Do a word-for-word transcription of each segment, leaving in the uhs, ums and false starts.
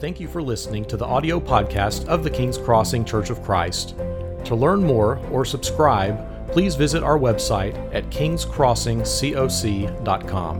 Thank you for listening to the audio podcast of the King's Crossing Church of Christ. To learn more or subscribe, please visit our website at kings crossing coc dot com.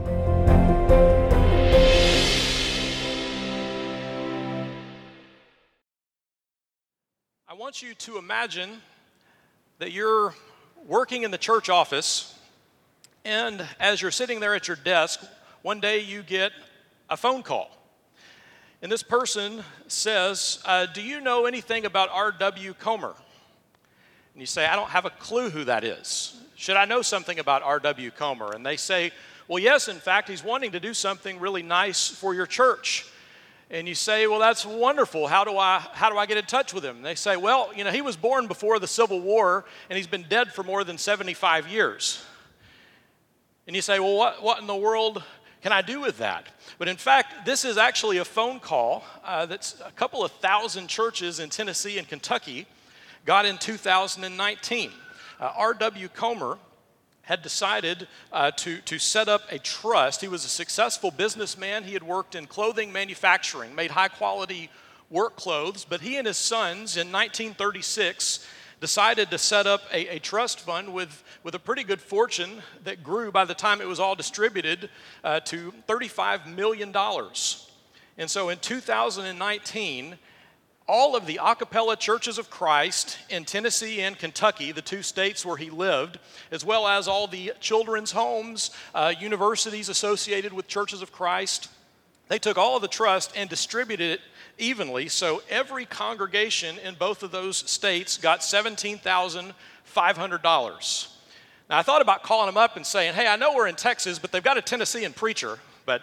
I want you to imagine that you're working in the church office, and as you're sitting there at your desk, one day you get a phone call. And this person says, uh, do you know anything about R W Comer? And you say, I don't have a clue who that is. Should I know something about R W Comer? And they say, well, yes, in fact, he's wanting to do something really nice for your church. And you say, well, that's wonderful. How do I how do I get in touch with him? And they say, well, you know, he was born before the Civil War, and he's been dead for more than seventy-five years. And you say, well, what, what in the world can I do with that? But in fact, this is actually a phone call uh, that's a couple of thousand churches in Tennessee and Kentucky got in two thousand nineteen. Uh, R W Comer had decided uh, to, to set up a trust. He was a successful businessman. He had worked in clothing manufacturing, made high-quality work clothes, but he and his sons in nineteen thirty-six decided to set up a, a trust fund with, with a pretty good fortune that grew by the time it was all distributed uh, to thirty-five million dollars. And so in two thousand nineteen, all of the a cappella churches of Christ in Tennessee and Kentucky, the two states where he lived, as well as all the children's homes, uh, universities associated with churches of Christ, they took all of the trust and distributed it evenly. So every congregation in both of those states got seventeen thousand five hundred dollars. Now, I thought about calling them up and saying, hey, I know we're in Texas, but they've got a Tennessean preacher. But,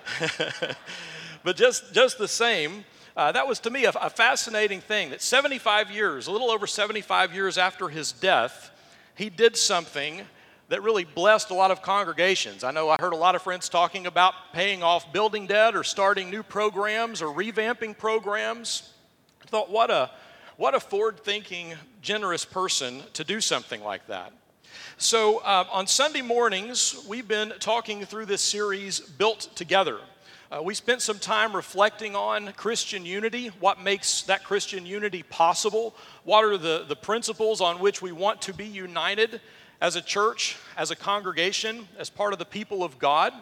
but just, just the same, Uh, that was to me a, a fascinating thing, that seventy-five years, a little over seventy-five years after his death, he did something that really blessed a lot of congregations. I know I heard a lot of friends talking about paying off building debt or starting new programs or revamping programs. I thought, what a, what a forward-thinking, generous person to do something like that. So uh, on Sunday mornings, we've been talking through this series, Built Together. Uh, we spent some time reflecting on Christian unity, what makes that Christian unity possible, what are the, the principles on which we want to be united as a church, as a congregation, as part of the people of God.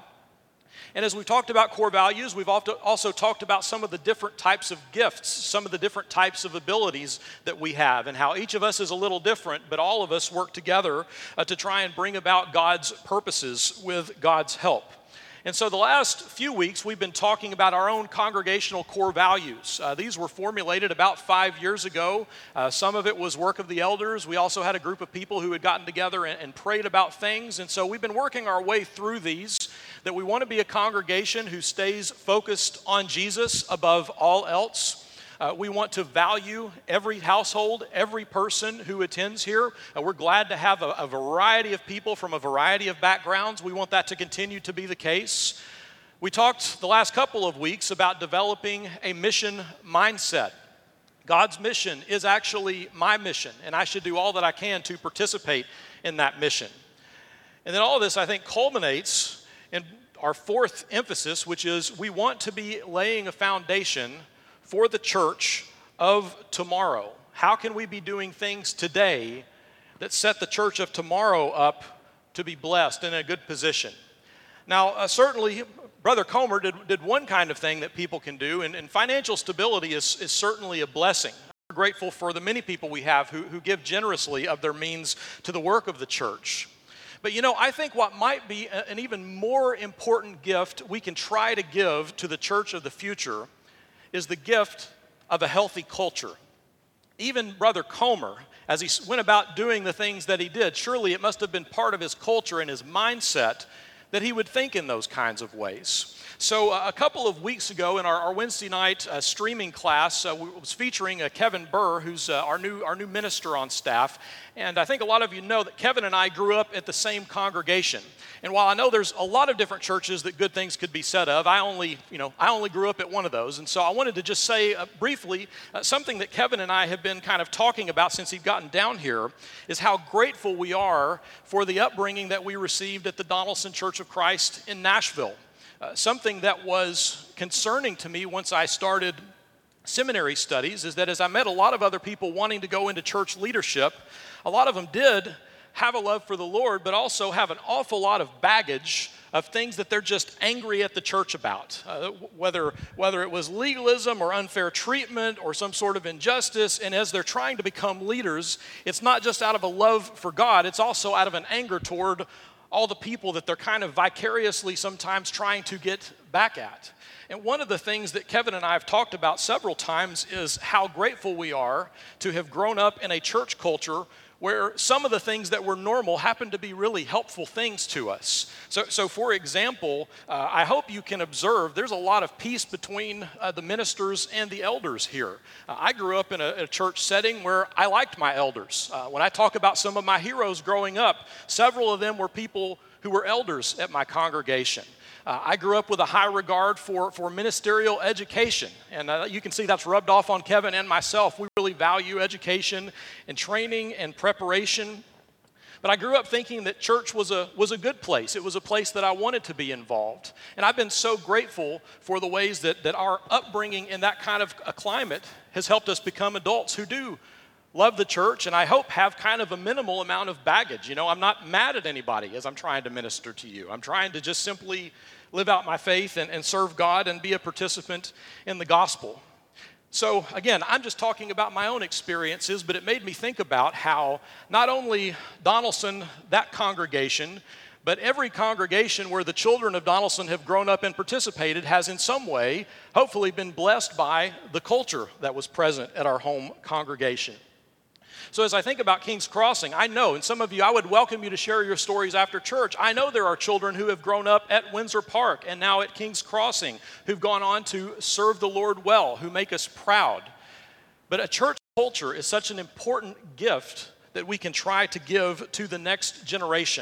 And as we talked about core values, we've also talked about some of the different types of gifts, some of the different types of abilities that we have, and how each of us is a little different, but all of us work together uh, to try and bring about God's purposes with God's help. And so the last few weeks, we've been talking about our own congregational core values. Uh, these were formulated about five years ago. Uh, some of it was work of the elders. We also had a group of people who had gotten together and, and prayed about things. And so we've been working our way through these, that we want to be a congregation who stays focused on Jesus above all else. Uh, we want to value every household, every person who attends here. Uh, we're glad to have a, a variety of people from a variety of backgrounds. We want that to continue to be the case. We talked the last couple of weeks about developing a mission mindset. God's mission is actually my mission, and I should do all that I can to participate in that mission. And then all of this, I think, culminates in our fourth emphasis, which is we want to be laying a foundation for the church of tomorrow. How can we be doing things today that set the church of tomorrow up to be blessed and in a good position? Now, uh, certainly, Brother Comer did, did one kind of thing that people can do, and, and financial stability is, is certainly a blessing. We're grateful for the many people we have who, who give generously of their means to the work of the church. But you know, I think what might be a, an even more important gift we can try to give to the church of the future is the gift of a healthy culture. Even Brother Comer, as he went about doing the things that he did, surely it must have been part of his culture and his mindset that he would think in those kinds of ways. So uh, a couple of weeks ago in our, our Wednesday night uh, streaming class, uh, we was featuring uh, Kevin Burr, who's uh, our new our new minister on staff. And I think a lot of you know that Kevin and I grew up at the same congregation. And while I know there's a lot of different churches that good things could be said of, I only, you know, I only grew up at one of those. And so I wanted to just say uh, briefly uh, something that Kevin and I have been kind of talking about since he's gotten down here is how grateful we are for the upbringing that we received at the Donaldson Church of Christ in Nashville. Uh, something that was concerning to me once I started seminary studies is that as I met a lot of other people wanting to go into church leadership, a lot of them did have a love for the Lord, but also have an awful lot of baggage of things that they're just angry at the church about, uh, whether, whether it was legalism or unfair treatment or some sort of injustice. And as they're trying to become leaders, it's not just out of a love for God, it's also out of an anger toward all the people that they're kind of vicariously sometimes trying to get back at. And one of the things that Kevin and I have talked about several times is how grateful we are to have grown up in a church culture where some of the things that were normal happen to be really helpful things to us. So, so for example, uh, I hope you can observe there's a lot of peace between uh, the ministers and the elders here. Uh, I grew up in a, a church setting where I liked my elders. Uh, when I talk about some of my heroes growing up, several of them were people who were elders at my congregation. Uh, I grew up with a high regard for, for ministerial education, and uh, you can see that's rubbed off on Kevin and myself. We really value education and training and preparation. But I grew up thinking that church was a, was a good place. It was a place that I wanted to be involved. And I've been so grateful for the ways that, that our upbringing in that kind of a climate has helped us become adults who do love the church, and I hope have kind of a minimal amount of baggage. You know, I'm not mad at anybody as I'm trying to minister to you. I'm trying to just simply live out my faith and, and serve God and be a participant in the gospel. So again, I'm just talking about my own experiences, but it made me think about how not only Donelson, that congregation, but every congregation where the children of Donelson have grown up and participated has in some way hopefully been blessed by the culture that was present at our home congregation. So as I think about King's Crossing, I know, and some of you, I would welcome you to share your stories after church. I know there are children who have grown up at Windsor Park and now at King's Crossing who've gone on to serve the Lord well, who make us proud. But a church culture is such an important gift that we can try to give to the next generation.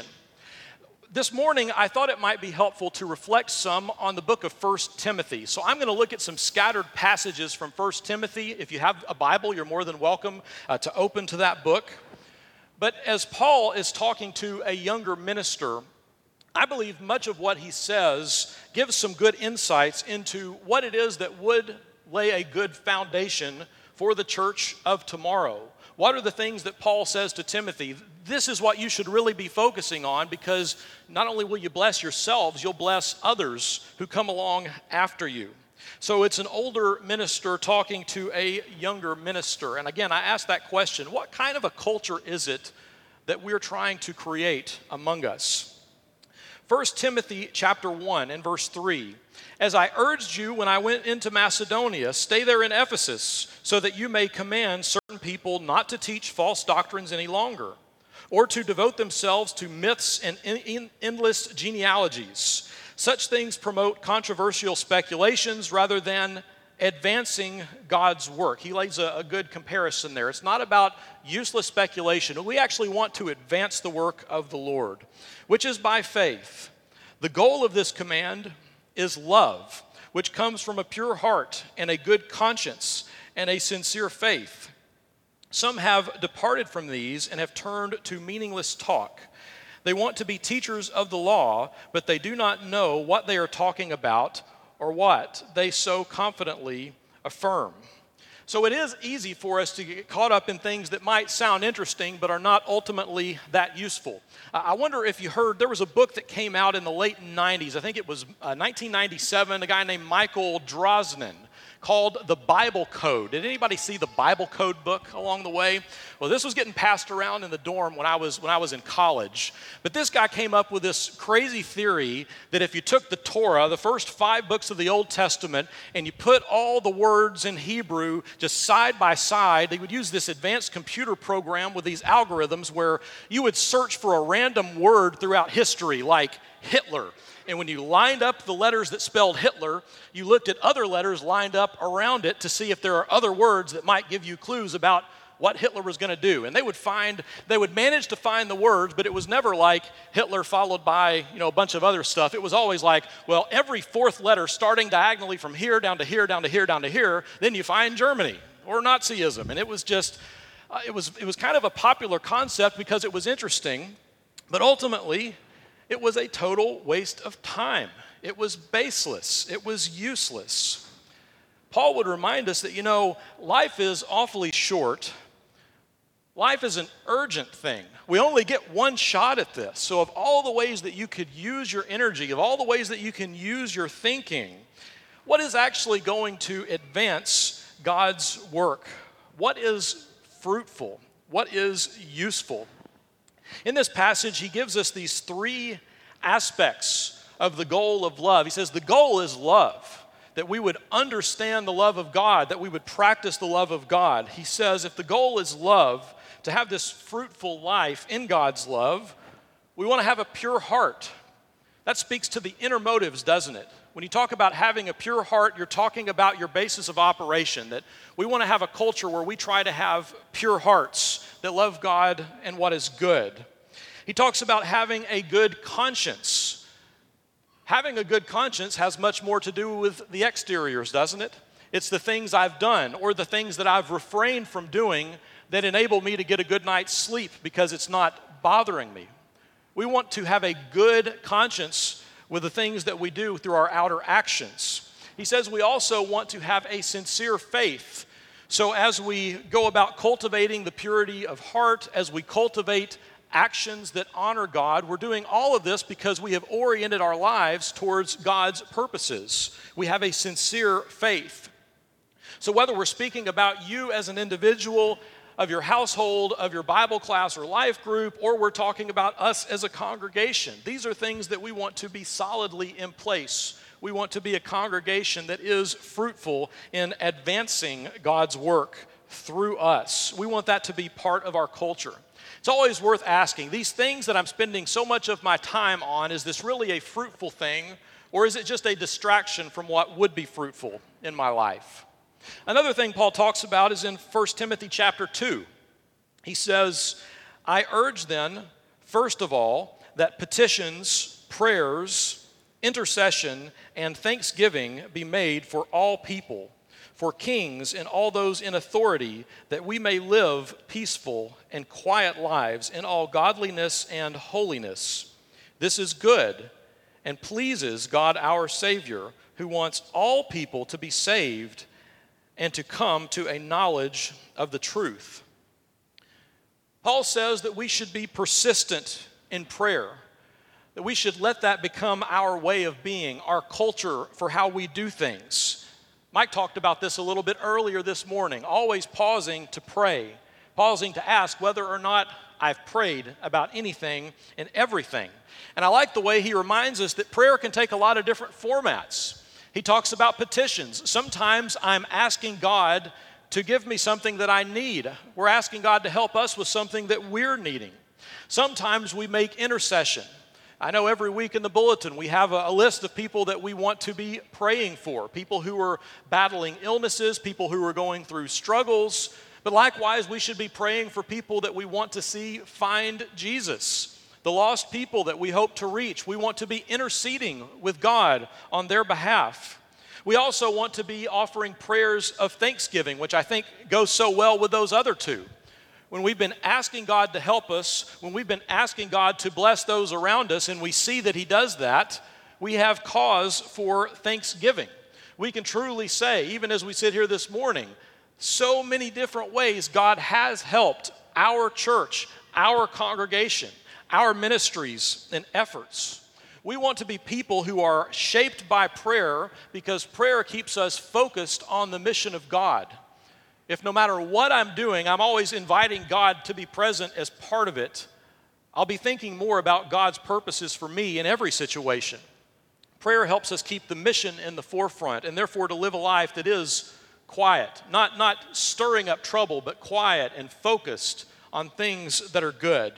This morning, I thought it might be helpful to reflect some on the book of First Timothy. So I'm going to look at some scattered passages from First Timothy. If you have a Bible, you're more than welcome uh, to open to that book. But as Paul is talking to a younger minister, I believe much of what he says gives some good insights into what it is that would lay a good foundation for the church of tomorrow. What are the things that Paul says to Timothy? This is what you should really be focusing on, because not only will you bless yourselves, you'll bless others who come along after you. So it's an older minister talking to a younger minister. And again, I ask that question, what kind of a culture is it that we're trying to create among us? First Timothy chapter one and verse three. As I urged you when I went into Macedonia, stay there in Ephesus, so that you may command certain people not to teach false doctrines any longer, or to devote themselves to myths and endless genealogies. Such things promote controversial speculations rather than advancing God's work. He lays a, a good comparison there. It's not about useless speculation. We actually want to advance the work of the Lord, which is by faith. The goal of this command is love, which comes from a pure heart and a good conscience and a sincere faith. Some have departed from these and have turned to meaningless talk. They want to be teachers of the law, but they do not know what they are talking about or what they so confidently affirm. So it is easy for us to get caught up in things that might sound interesting but are not ultimately that useful. Uh, I wonder if you heard, there was a book that came out in the late nineties. I think it was uh, nineteen ninety-seven, a guy named Michael Drosnin, called The Bible Code. Did anybody see the Bible Code book along the way? Well, this was getting passed around in the dorm when I was when I was in college. But this guy came up with this crazy theory that if you took the Torah, the first five books of the Old Testament, and you put all the words in Hebrew just side by side, they would use this advanced computer program with these algorithms where you would search for a random word throughout history, like Hitler. And when you lined up the letters that spelled Hitler, you looked at other letters lined up around it to see if there are other words that might give you clues about what Hitler was going to do. And they would find, they would manage to find the words, but it was never like Hitler followed by, you know, a bunch of other stuff. It was always like, well, every fourth letter starting diagonally from here down to here, down to here, down to here, then you find Germany or Nazism. And it was just, uh, it was, it was kind of a popular concept because it was interesting, but ultimately, it was a total waste of time. It was baseless. It was useless. Paul would remind us that, you know, life is awfully short. Life is an urgent thing. We only get one shot at this. So of all the ways that you could use your energy, of all the ways that you can use your thinking, what is actually going to advance God's work? What is fruitful? What is useful? In this passage, he gives us these three aspects of the goal of love. He says the goal is love, that we would understand the love of God, that we would practice the love of God. He says if the goal is love, to have this fruitful life in God's love, we want to have a pure heart. That speaks to the inner motives, doesn't it? When you talk about having a pure heart, you're talking about your basis of operation, that we want to have a culture where we try to have pure hearts that love God and what is good. He talks about having a good conscience. Having a good conscience has much more to do with the exteriors, doesn't it? It's the things I've done or the things that I've refrained from doing that enable me to get a good night's sleep because it's not bothering me. We want to have a good conscience with the things that we do through our outer actions. He says we also want to have a sincere faith. So as we go about cultivating the purity of heart, as we cultivate actions that honor God, we're doing all of this because we have oriented our lives towards God's purposes. We have a sincere faith. So whether we're speaking about you as an individual, of your household, of your Bible class or life group, or we're talking about us as a congregation, these are things that we want to be solidly in place. We want to be a congregation that is fruitful in advancing God's work through us. We want that to be part of our culture. It's always worth asking, these things that I'm spending so much of my time on, is this really a fruitful thing, or is it just a distraction from what would be fruitful in my life? Another thing Paul talks about is in First Timothy chapter two. He says, I urge then, first of all, that petitions, prayers, intercession, and thanksgiving be made for all people, for kings and all those in authority, that we may live peaceful and quiet lives in all godliness and holiness. This is good and pleases God our Savior, who wants all people to be saved and to come to a knowledge of the truth. Paul says that we should be persistent in prayer, that we should let that become our way of being, our culture for how we do things. Mike talked about this a little bit earlier this morning, always pausing to pray, pausing to ask whether or not I've prayed about anything and everything. And I like the way he reminds us that prayer can take a lot of different formats. He talks about petitions. Sometimes I'm asking God to give me something that I need. We're asking God to help us with something that we're needing. Sometimes we make intercession. I know every week in the bulletin we have a, a list of people that we want to be praying for, people who are battling illnesses, people who are going through struggles. But likewise, we should be praying for people that we want to see find Jesus. The lost people that we hope to reach, we want to be interceding with God on their behalf. We also want to be offering prayers of thanksgiving, which I think goes so well with those other two. When we've been asking God to help us, when we've been asking God to bless those around us, and we see that He does that, we have cause for thanksgiving. We can truly say, even as we sit here this morning, so many different ways God has helped our church, our congregation, our ministries and efforts. We want to be people who are shaped by prayer because prayer keeps us focused on the mission of God. If no matter what I'm doing, I'm always inviting God to be present as part of it, I'll be thinking more about God's purposes for me in every situation. Prayer helps us keep the mission in the forefront and therefore to live a life that is quiet, not, not stirring up trouble, but quiet and focused on things that are good.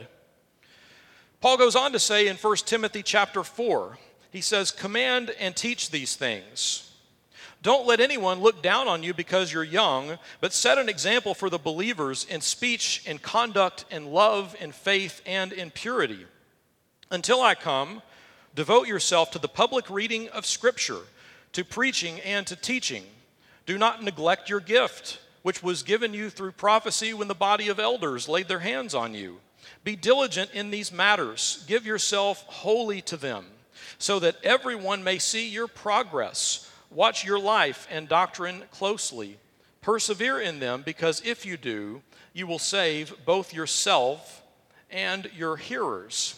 Paul goes on to say in First Timothy chapter four, he says, command and teach these things. Don't let anyone look down on you because you're young, but set an example for the believers in speech, in conduct, in love, in faith, and in purity. Until I come, devote yourself to the public reading of Scripture, to preaching and to teaching. Do not neglect your gift, which was given you through prophecy when the body of elders laid their hands on you. Be diligent in these matters. Give yourself wholly to them, so that everyone may see your progress, Watch your life and doctrine closely. Persevere in them, because if you do, you will save both yourself and your hearers.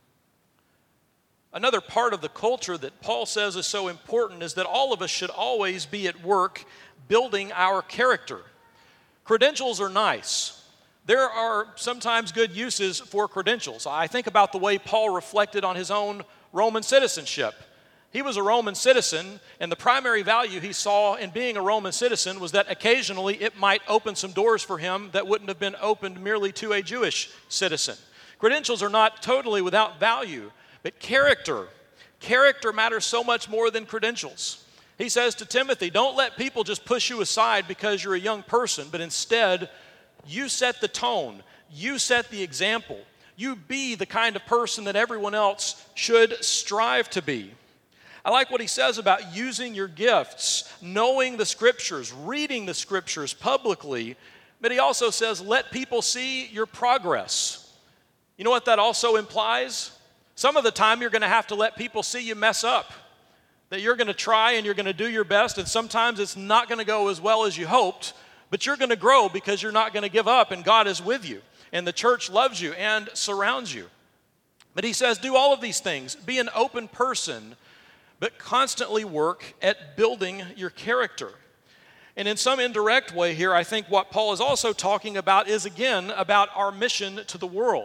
Another part of the culture that Paul says is so important is that all of us should always be at work building our character. Credentials are nice. There are sometimes good uses for credentials. I think about the way Paul reflected on his own Roman citizenship. He was a Roman citizen, and the primary value he saw in being a Roman citizen was that occasionally it might open some doors for him that wouldn't have been opened merely to a Jewish citizen. Credentials are not totally without value, but character, character matters so much more than credentials. He says to Timothy, don't let people just push you aside because you're a young person, but instead, you set the tone, you set the example, you be the kind of person that everyone else should strive to be. I like what he says about using your gifts, knowing the scriptures, reading the scriptures publicly, but he also says, let people see your progress. You know what that also implies? Some of the time you're going to have to let people see you mess up, that you're going to try and you're going to do your best, and sometimes it's not going to go as well as you hoped, but you're going to grow because you're not going to give up, and God is with you, and the church loves you and surrounds you. But he says, do all of these things. Be an open person, but constantly work at building your character. And in some indirect way here, I think what Paul is also talking about is, again, about our mission to the world.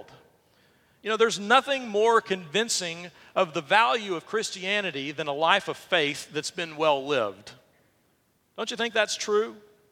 You know, there's nothing more convincing of the value of Christianity than a life of faith that's been well lived. Don't you think that's true?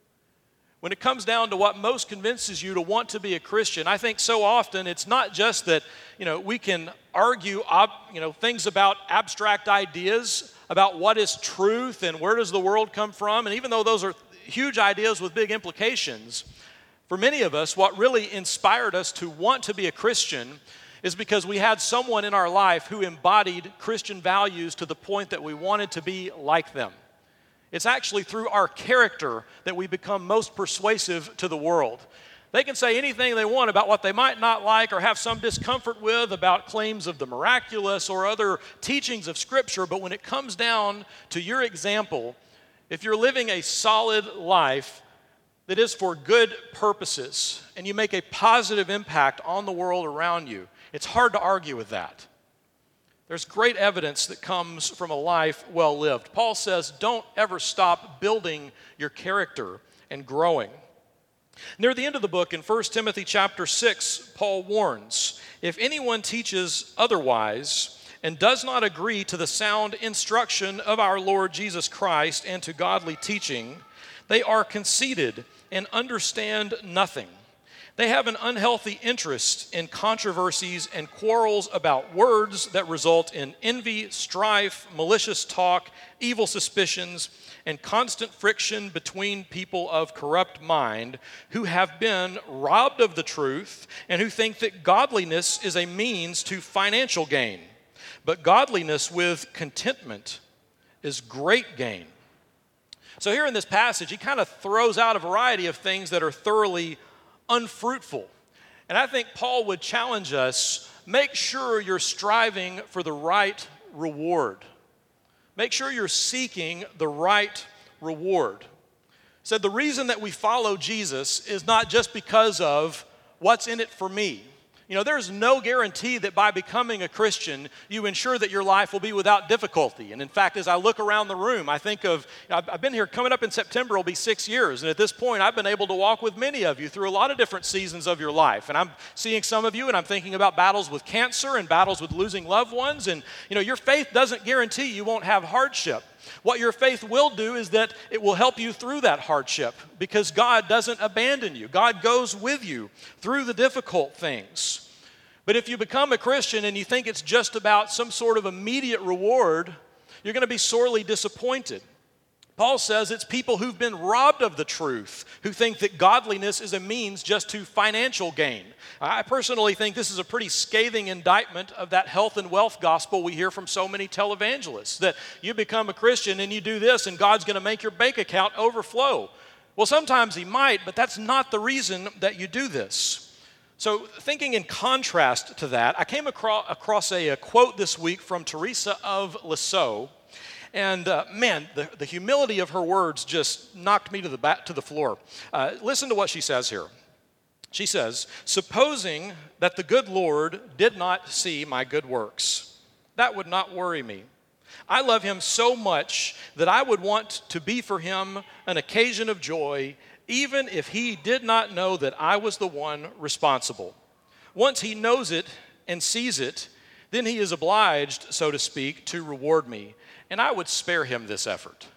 When it comes down to what most convinces you to want to be a Christian, I think so often it's not just that, you know, we can argue, ob, you know, things about abstract ideas, about what is truth and where does the world come from. And even though those are huge ideas with big implications, for many of us, what really inspired us to want to be a Christian is because we had someone in our life who embodied Christian values to the point that we wanted to be like them. It's actually through our character that we become most persuasive to the world. They can say anything they want about what they might not like or have some discomfort with about claims of the miraculous or other teachings of Scripture, but when it comes down to your example, if you're living a solid life that is for good purposes and you make a positive impact on the world around you, it's hard to argue with that. There's great evidence that comes from a life well lived. Paul says, don't ever stop building your character and growing. Near the end of the book, in First Timothy chapter six, Paul warns, if anyone teaches otherwise and does not agree to the sound instruction of our Lord Jesus Christ and to godly teaching, they are conceited and understand nothing. They have an unhealthy interest in controversies and quarrels about words that result in envy, strife, malicious talk, evil suspicions, and constant friction between people of corrupt mind who have been robbed of the truth and who think that godliness is a means to financial gain. But godliness with contentment is great gain. So here in this passage, he kind of throws out a variety of things that are thoroughly unfruitful. And I think Paul would challenge us, make sure you're striving for the right reward. Make sure you're seeking the right reward. He said the reason that we follow Jesus is not just because of what's in it for me. You know, there's no guarantee that by becoming a Christian, you ensure that your life will be without difficulty. And in fact, as I look around the room, I think of, I've, I've been here, coming up in September will be six years. And at this point, I've been able to walk with many of you through a lot of different seasons of your life. And I'm seeing some of you, and I'm thinking about battles with cancer and battles with losing loved ones. And, you know, your faith doesn't guarantee you won't have hardship. What your faith will do is that it will help you through that hardship because God doesn't abandon you. God goes with you through the difficult things. But if you become a Christian and you think it's just about some sort of immediate reward, you're going to be sorely disappointed. Paul says it's people who've been robbed of the truth who think that godliness is a means just to financial gain. I personally think this is a pretty scathing indictment of that health and wealth gospel we hear from so many televangelists, that you become a Christian and you do this and God's going to make your bank account overflow. Well, sometimes he might, but that's not the reason that you do this. So thinking in contrast to that, I came across, across a, a quote this week from Teresa of Lisieux. And uh, man, the, the humility of her words just knocked me to the back, to the floor. Uh, listen to what she says here. She says, supposing that the good Lord did not see my good works, that would not worry me. I love him so much that I would want to be for him an occasion of joy, even if he did not know that I was the one responsible. Once he knows it and sees it, then he is obliged, so to speak, to reward me, and I would spare him this effort.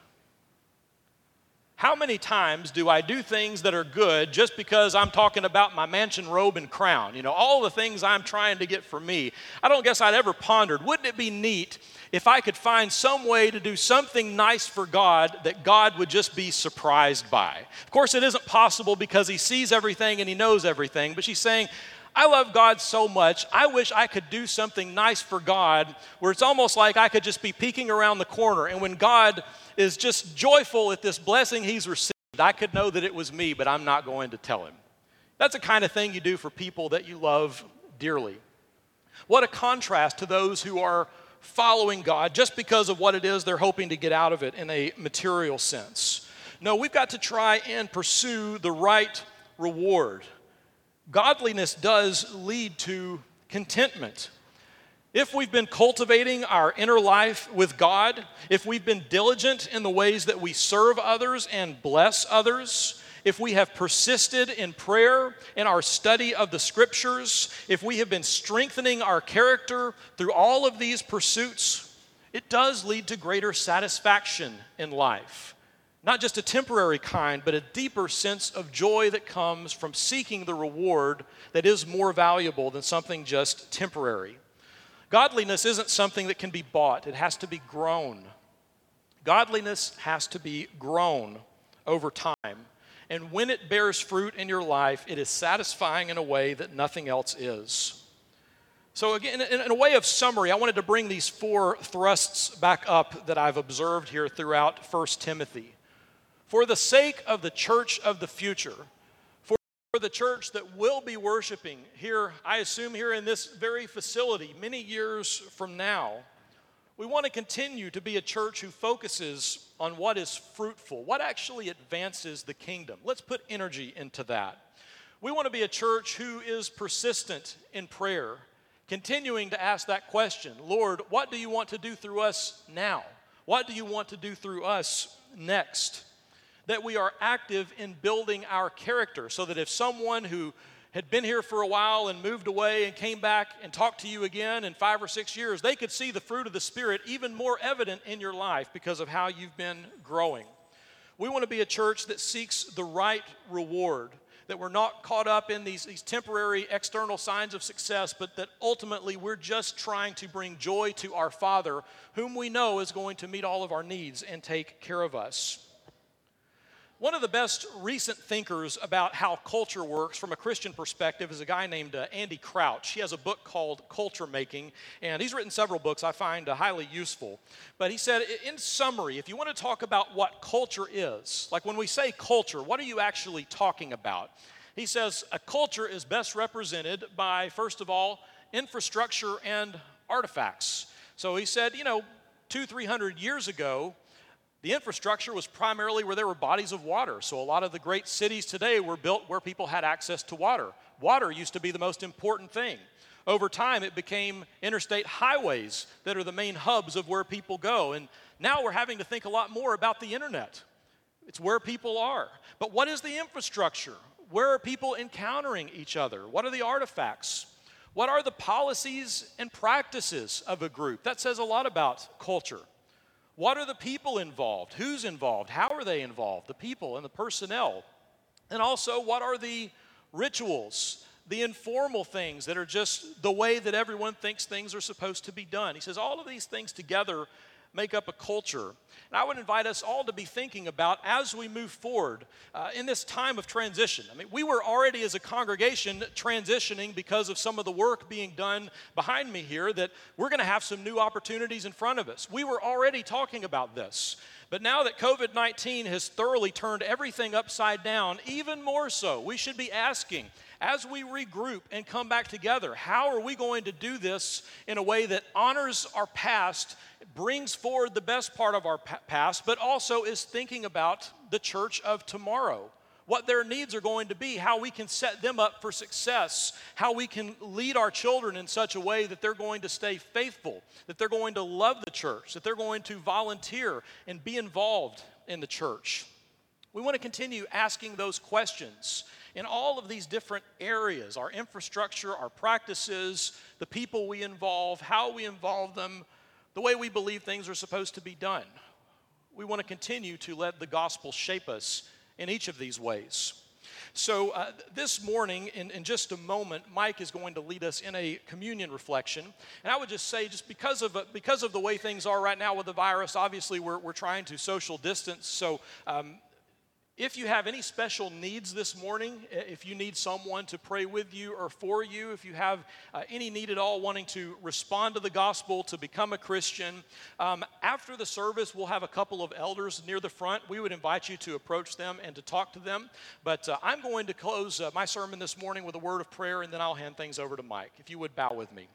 How many times do I do things that are good just because I'm talking about my mansion robe and crown? You know, all the things I'm trying to get for me. I don't guess I'd ever pondered, wouldn't it be neat if I could find some way to do something nice for God that God would just be surprised by? Of course, it isn't possible because he sees everything and he knows everything, but she's saying, I love God so much, I wish I could do something nice for God where it's almost like I could just be peeking around the corner, and when God is just joyful at this blessing he's received, I could know that it was me, but I'm not going to tell him. That's the kind of thing you do for people that you love dearly. What a contrast to those who are following God just because of what it is they're hoping to get out of it in a material sense. No, we've got to try and pursue the right reward. Godliness does lead to contentment. If we've been cultivating our inner life with God, if we've been diligent in the ways that we serve others and bless others, if we have persisted in prayer, in our study of the scriptures, if we have been strengthening our character through all of these pursuits, it does lead to greater satisfaction in life. Not just a temporary kind, but a deeper sense of joy that comes from seeking the reward that is more valuable than something just temporary. Godliness isn't something that can be bought. It has to be grown. Godliness has to be grown over time. And when it bears fruit in your life, it is satisfying in a way that nothing else is. So again, in a way of summary, I wanted to bring these four thrusts back up that I've observed here throughout First Timothy. For the sake of the church of the future, for the church that will be worshiping here, I assume here in this very facility many years from now, we want to continue to be a church who focuses on what is fruitful, what actually advances the kingdom. Let's put energy into that. We want to be a church who is persistent in prayer, continuing to ask that question, Lord, what do you want to do through us now? What do you want to do through us next? That we are active in building our character so that if someone who had been here for a while and moved away and came back and talked to you again in five or six years, they could see the fruit of the Spirit even more evident in your life because of how you've been growing. We want to be a church that seeks the right reward, that we're not caught up in these, these temporary external signs of success, but that ultimately we're just trying to bring joy to our Father, whom we know is going to meet all of our needs and take care of us. One of the best recent thinkers about how culture works from a Christian perspective is a guy named uh, Andy Crouch. He has a book called Culture Making, and he's written several books I find uh, highly useful. But he said, in summary, if you want to talk about what culture is, like when we say culture, what are you actually talking about? He says a culture is best represented by, first of all, infrastructure and artifacts. So he said, you know, two, three hundred years ago, the infrastructure was primarily where there were bodies of water. So a lot of the great cities today were built where people had access to water. Water used to be the most important thing. Over time, it became interstate highways that are the main hubs of where people go. And now we're having to think a lot more about the internet. It's where people are. But what is the infrastructure? Where are people encountering each other? What are the artifacts? What are the policies and practices of a group? That says a lot about culture. What are the people involved? Who's involved? How are they involved? The people and the personnel. And also, what are the rituals, the informal things that are just the way that everyone thinks things are supposed to be done? He says all of these things together make up a culture. And I would invite us all to be thinking about as we move forward uh, in this time of transition. I mean, we were already as a congregation transitioning because of some of the work being done behind me here, that we're going to have some new opportunities in front of us. We were already talking about this, But now that COVID nineteen has thoroughly turned everything upside down, even more so, we should be asking, as we regroup and come back together, how are we going to do this in a way that honors our past, brings forward the best part of our past, but also is thinking about the church of tomorrow? What their needs are going to be, how we can set them up for success, how we can lead our children in such a way that they're going to stay faithful, that they're going to love the church, that they're going to volunteer and be involved in the church. We want to continue asking those questions in all of these different areas, our infrastructure, our practices, the people we involve, how we involve them, the way we believe things are supposed to be done. We want to continue to let the gospel shape us in each of these ways. So uh, this morning, in, in just a moment, Mike is going to lead us in a communion reflection. And I would just say, just because of uh, because of the way things are right now with the virus, obviously we're, we're trying to social distance. So um, if you have any special needs this morning, if you need someone to pray with you or for you, if you have uh, any need at all wanting to respond to the gospel, to become a Christian, um, after the service, we'll have a couple of elders near the front. We would invite you to approach them and to talk to them. But uh, I'm going to close uh, my sermon this morning with a word of prayer, and then I'll hand things over to Mike. If you would bow with me.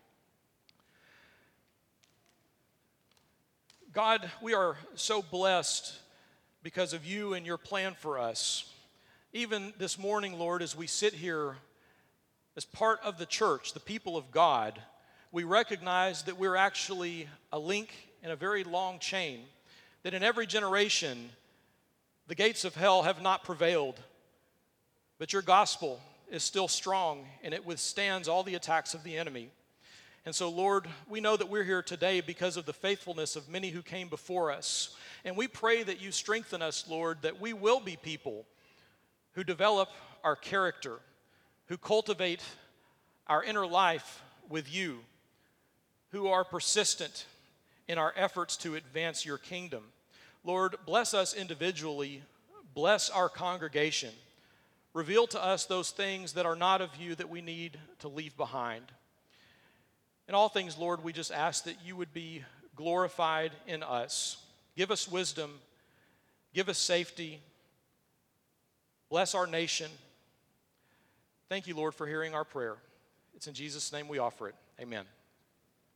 God, we are so blessed because of you and your plan for us. Even this morning, Lord, as we sit here as part of the church, the people of God, we recognize that we're actually a link in a very long chain, that in every generation, the gates of hell have not prevailed, but your gospel is still strong and it withstands all the attacks of the enemy. And so, Lord, we know that we're here today because of the faithfulness of many who came before us. And we pray that you strengthen us, Lord, that we will be people who develop our character, who cultivate our inner life with you, who are persistent in our efforts to advance your kingdom. Lord, bless us individually, bless our congregation. Reveal to us those things that are not of you that we need to leave behind. In all things, Lord, we just ask that you would be glorified in us. Give us wisdom. Give us safety. Bless our nation. Thank you, Lord, for hearing our prayer. It's in Jesus' name we offer it. Amen.